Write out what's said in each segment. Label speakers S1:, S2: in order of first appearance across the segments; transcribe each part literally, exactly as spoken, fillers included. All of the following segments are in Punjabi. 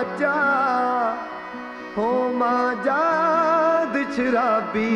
S1: चा हो मां जाद शराबी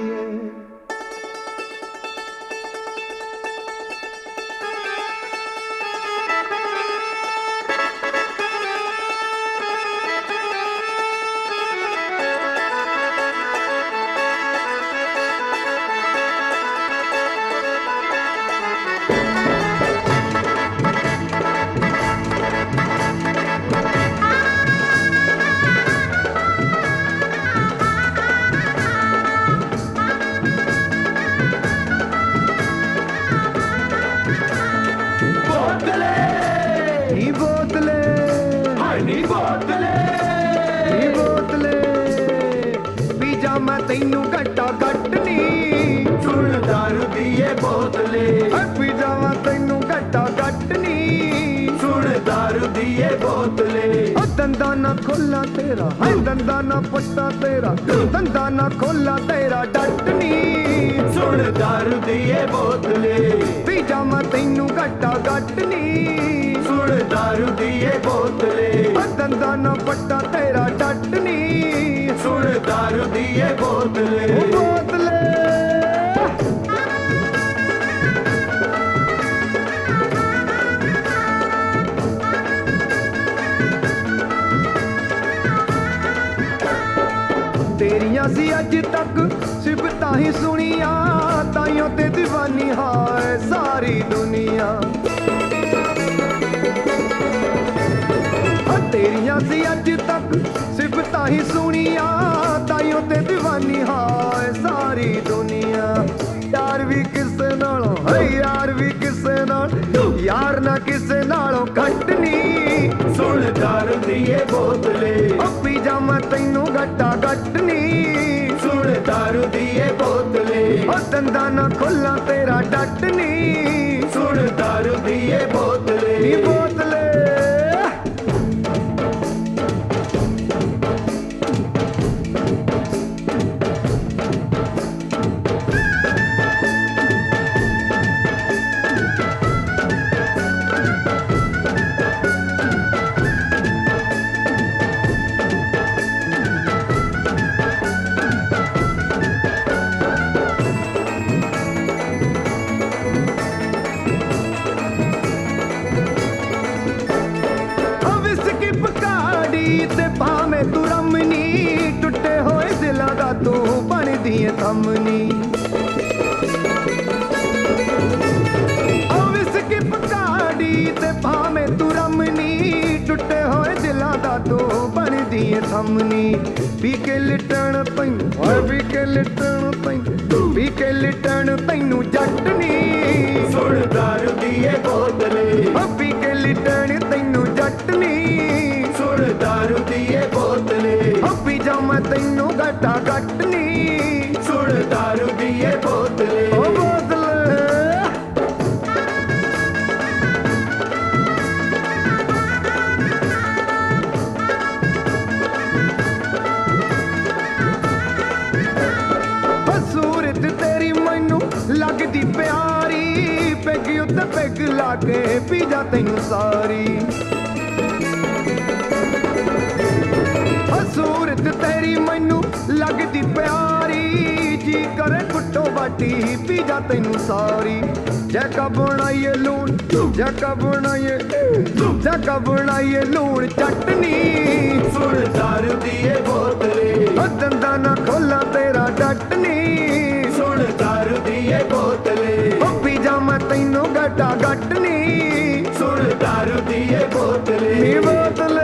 S1: ਤੈਨੂੰ ਘਟਾ ਘਟਨੀ ਸੁਣ ਦਾਰੂ ਦੀਏ ਬੋਤਲੇ ਪੀ ਜਾਵਾਂ ਤੈਨੂੰ ਘਟਾ ਘਟਨੀ ਸੁਣ ਦਾਰੂ ਦੀਏ ਬੋਤਲੇ ਉਹ ਦੰਦਾਂ ਨਾ ਖੋਲਾ ਤੇਰਾ ਹੈ ਦੰਦਾਂ ਨਾ ਪੱਟਾ ਤੇਰਾ ਦੰਦਾਂ ਨਾ ਖੋਲਾ ਤੇਰਾ ਡਟਨੀ ਸੁਣ ਦਾਰੂ ਦੀਏ ਬੋਤਲੇ ਪੀ ਜਾਵਾਂ ਤੈਨੂੰ ਘਟਾ ਘਟਨੀ ਸੁਣ ਦਾਰੂ ਦੀਏ ਬੋਤਲੇ ਉਹ ਦੰਦਾਂ ਨਾ ਪੱਟਾ ਤੇਰਾ ਡਟਨੀ ਸੁਣ ਦਾਰੂ ਦੀਏ ਬੋਤਲੇ ਬੋਤਲੇ ਤੇਰੀਆਂ ਸੀ ਅੱਜ ਤੱਕ ਸਿਫਤਾਂ ਹੀ ਸੁਣੀਆਂ ਤਾਈਓ ਤੇ دیਵਾਨੀ ਹਾਏ ਸਾਰੀ ਦੁਨੀਆ ਤੇਰੀਆਂ ਸੀ ਅੱਜ ਤੱਕ ਸਿਫਤਾਂ ਹੀ ਸੁਣੀਆਂ ਤਾਈਓ ਤੇ دیਵਾਨੀ ਹਾਏ ਸਾਰੀ ਦੁਨੀਆ ਯਾਰ ਵੀ ਕਿਸੇ ਨਾਲੋਂ ਹੈ ਯਾਰ ਵੀ ਕਿਸੇ ਨਾਲ ਯਾਰ ਨਾ ਕਿਸੇ ਨਾਲੋਂ ਘੱਟ ਨੀ ਸੁਣ ਦਾਰੂ ਦੀਏ ਬੋਤਲੇ ਉਹ ਪੀ ਜਾਵਾਂ ਤੈਨੂੰ ਘਟਾ ਘੱਟ ਨੀ ਸੁਣ ਦਾਰੂ ਦੀਏ ਬੋਤਲੇ ਉਹ ਦੰਦਾਂ ਨਾ ਖੋਲਾਂ ਤੇਰਾ ਡੱਟ ਨੀ ਸੁਣ ਦਾਰੂ ਦੀਏ ਬੋਤਲੇ ਨੀ ਬੋਤਲੇ ਭਾਵੇਂ ਤੂੰ ਰਮਨੀ ਟੁੱਟੇ ਹੋਏ ਦਿਲਾਂ ਦਾ ਤੂੰ ਬਣਦੀ ਏ ਥੰਮਨੀ ਉਹ ਵਿਸਕੀ ਪਕਾੜੀ ਤੇ ਭਾਵੇਂ ਤੂੰ ਰਮਨੀ ਟੁੱਟੇ ਹੋਏ ਦਿਲਾਂ ਦਾ ਤੂੰ ਬਣਦੀ ਏ ਥੰਮਨੀ ਪੀ ਕੇ ਲਿਟਣ ਤੈਨੂੰ ਓਏ ਪੀ ਕੇ ਲਿਟਣ ਤੈਨੂੰ ਪੀ ਕੇ ਲਿਟਣ ਤੈਨੂੰ ਜੱਟ ਨੀ ਸੁਣ ਦਾਰੂ ਦੀਏ ਬੋਤਲੇ ਉਹ ਪੀ ਕੇ ਲਿਟਣ ਤੈਨੂੰ ਜੱਟ ਨੀ ਸੁਣ ਦਾਰੂ ਦੀਏ ਬੋਤਲੇ ਉਹ ਪੀ ਜਾਵਾਂ ਤੈਨੂੰ ਘਟਾ ਘੱਟ ਨੀ ਸੁਣ ਦਾਰੂ ਦੀਏ ਬੋਤਲੇ ਉਹ ਬੋਤਲੇ ਸੂਰਤ ਤੇਰੀ ਮੈਨੂੰ ਲੱਗਦੀ ਪਿਆਰੀ ਪੈਗ ਉੱਤੇ ਪੈਗ ਲਾ ਕੇ ਪੀ ਜਾ ਤੈਨੂੰ ਸਾਰੀ ਸੂਰਤ ਤੇਰੀ ਮੈਨੂੰ ਲੱਗਦੀ ਪਿਆਰੀ ਜੀ ਕਰੇ ਕੁੱਟੋ ਬਾਟੀ ਪੀ ਜਾ ਤੈਨੂੰ ਸਾਰੀ ਜੈਕਾ ਬਣਾਈਏ ਲੂਣ ਜੈਕਾ ਬਣਾਈਏ ਜੈਕਾ ਬਣਾਈਏ ਲੂਣ ਚਟਨੀ ਸੁਣ ਦਾਰੂ ਦੀਏ ਬੋਤਲੇ ਉਹ ਦੰਦਾਂ ਨਾ ਖੋਲਾਂ ਤੇਰਾ ਡਟਨੀ ਸੁਣ ਦਾਰੂ ਦੀਏ ਬੋਤਲੇ ਉਹ ਪੀ ਜਾਵਾਂ ਤੈਨੂੰ ਘਟਾ ਘਟਨੀ ਸੁਣ ਦਾਰੂ ਦੀਏ ਬੋਤਲੇ ਨੀ ਬੋਤਲੇ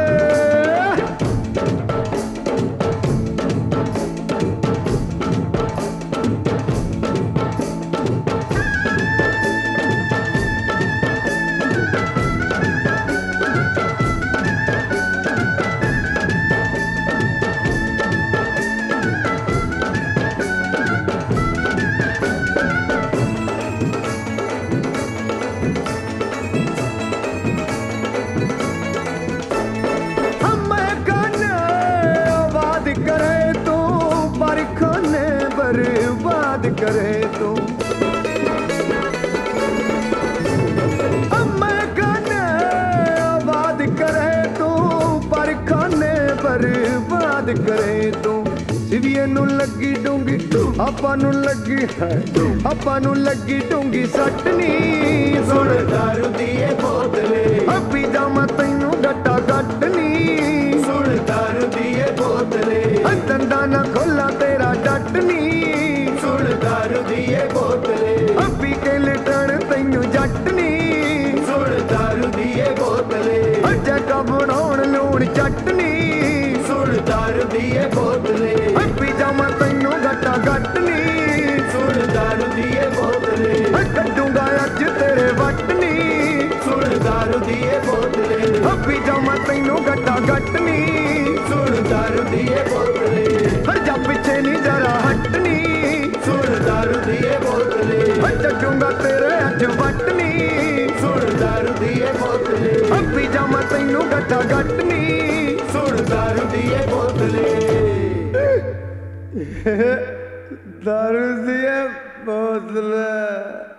S1: ਕਰੇ ਤੂੰ ਸਿਵੀਏ ਨੂੰ ਲੱਗੀ ਡੂੰਗੀ ਆਪਾਂ ਨੂੰ ਲੱਗੀ ਆਪਾਂ ਨੂੰ ਲੱਗੀ ਡੂੰਗੀ ਸੱਟ ਨੀ ਸੁਣ ਦਾਰੂ ਦੀ ਇਹ ਬੋਤਲੇ ਅੱਪੀ ਜਾਵਾਂ ਤੈਨੂੰ ਗੱਟਾ ਗੱਟ ਨੀ ਸੁਣ ਦਾਰੂ ਦੀ ਇਹ ਬੋਤਲੇ ਦੰਦਾਂ ਨਾ ਖੋਲਾ ਤੇਰਾ ਡੱਟ ਨੀ ਸੁਣ ਦਾਰੂ ਦੀ ਇਹ ਬੋਤਲੇ ਅੱਪੀ ਕੇ ਲਟਣ ਤੈਨੂੰ ਜੱਟ ਨੀ ਸੁਣ ਦਾਰੂ ਦੀ ਇਹ ਬੋਤਲੇ ਜੱਗਾ ਬਣਾਉਣ ਲੂਣ ਚਟਨੀ ਸੁਣ ਦਾਰੂ ਦੀ ਇਹ ਬੋਤਲੇ ਅੱਪੀ ਜਾਵਾਂ ਤੈਨੂੰ ਗੱਟਾ ਗੱਟ ਨੀ ਸੁਣ ਦਾਰੂ ਦੀ ਇਹ ਬੋਤਲੇ ਕੱਢੂੰਗਾ ਅੱਜ ਤੇਰੇ ਵੱਟ ਨੀ ਸੁਣ ਦਾਰੂ ਦੀ ਇਹ ਬੋਤਲੇ ਅੱਪੀ ਜਾਵਾਂ ਤੈਨੂੰ ਗੱਟਾ ਗੱਟ ਨੀ ਸੁਣ ਦਾਰੂ ਦੀ ਇਹ ਬੋਤਲੇ ਹਰ ਜਾ ਪਿੱਛੇ ਨੀ ਜਰਾ ਹਟਨੀ ਸੁਣ ਦਾਰੂ ਦੀ ਇਹ ਬੋਤਲੇ ਕੱਢੂੰਗਾ ਤੇਰੇ ਅੱਜ ਵੱਟ ਨੀ ਸੁਣ ਦਾਰੂ ਦੀ ਇਹ ਬੋਤਲੇ ਅੱਪੀ ਜਾਵਾਂ ਤੈਨੂੰ ਗੱਟਾ ਗੱਟ ਨੀ ਸੁਣ ਦਾਰੂ ਦੀ ਇਹ ਬੋਤਲੇ ਦਾਰੂ ਦੀ ਇਹ ਬੋਤਲੇ